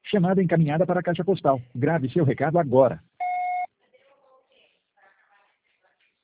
Chamada encaminhada para a caixa postal. Grave seu recado agora.